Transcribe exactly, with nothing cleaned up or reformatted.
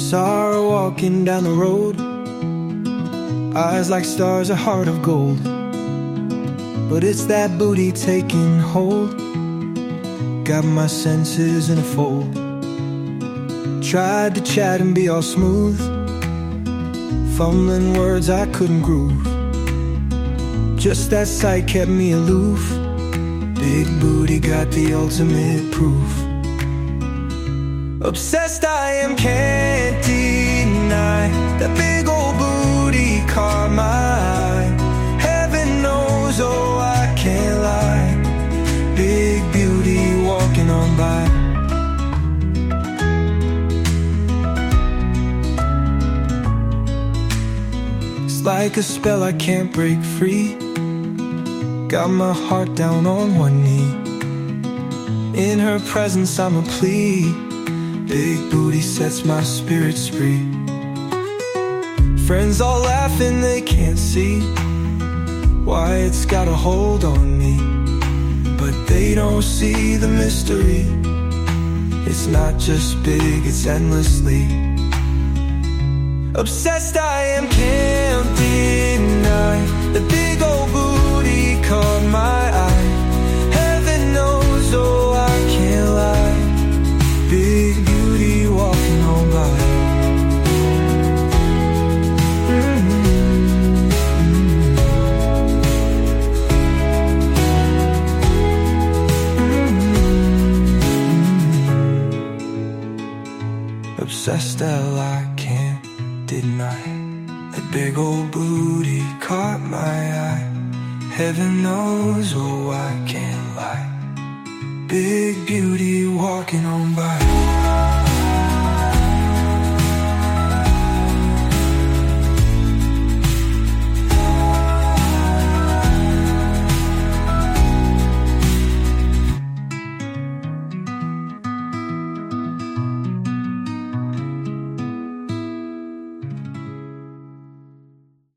Saw her walking down the road, eyes like stars, a heart of gold. But it's that booty taking hold, got my senses in a fold. Tried to chat and be all smooth, fumbling words I couldn't groove. Just that sight kept me aloof. Big booty got the ultimate proof. Obsessed I am, can't deny. That big old booty caught my eye. Heaven knows, oh I can't lie. Big beauty walking on by. It's like a spell I can't break free. Got my heart down on one knee. In her presence I'm a plea. Big booty sets my spirits free. Friends all laughing, they can't see why it's got a hold on me. But they don't see the mystery. It's not just big, it's endlessly. Obsessed I am, can't deny. The big old booty caught my eye. Heaven knows, oh I can't lie. Big beauty walking on by. Mm-hmm. Mm-hmm. Obsessed till I can't deny. That big old booty caught my eye. Heaven knows, oh I can't lie. Big beauty walking on by.